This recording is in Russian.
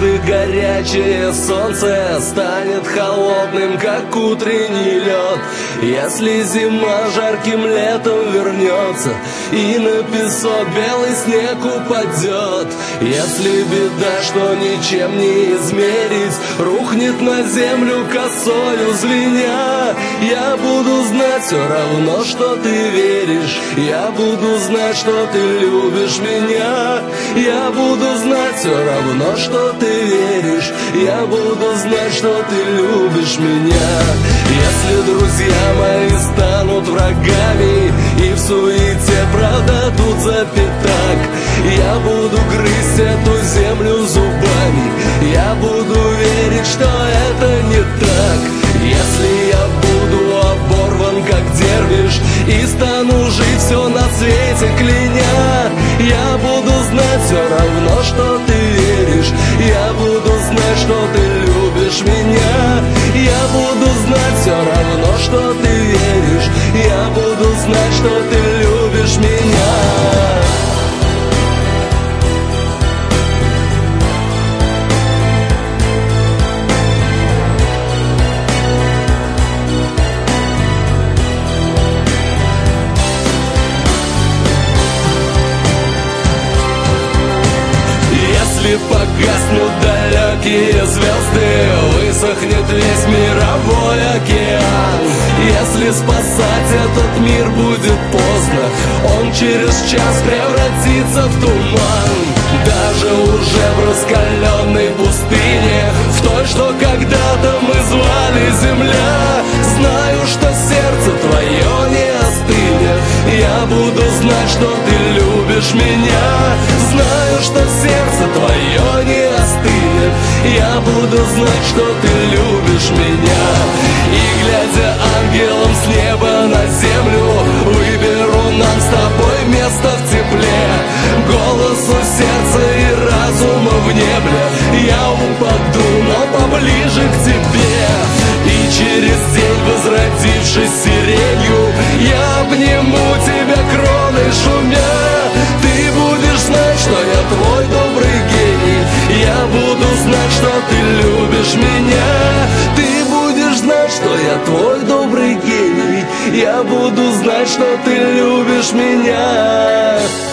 однажды горячее солнце станет холодным, как утренний лед. Если зима жарким летом вернется и на песок белый снег упадет, если беда, что ничем не измерить, рухнет на землю косою звеня, я буду знать все равно, что ты веришь, я буду знать, что ты любишь меня, я буду знать все равно, что ты веришь, я буду знать, что ты любишь меня. Если друзья мои станут врагами и в суете правда тут за пятак, я буду грызть эту землю зубами, я буду верить, что это не так. Если я буду оборван как дервиш и стану жить все на свете кляня, я буду знать все равно, что ты веришь, я буду знать, что ты любишь меня, я буду знать все равно, что ты веришь, я буду знать, что ты любишь меня. Если погаснут далекие звезды, высохнет весь мировой океан. Если спасать этот мир будет поздно, он через час превратится в туман. Даже уже в раскаленной пустыне, в той, что когда-то мы звали земля, знаю, что сердце твое не остынет, я буду знать, что ты любишь меня, знаю, что сердце твое не остынет, я буду знать, что ты любишь меня. И глядя ангелом с неба на землю, выберу нам с тобой место в тепле, голосу сердца и разума в небе я упаду, но поближе к тебе. И через день, возродившись сиренью, я обниму тебя кроной шумя. Ты будешь знать, что я твой добрый гений, я буду знать, что ты любишь меня. Ты будешь знать, что я твой добрый гений, я буду знать, что ты любишь меня.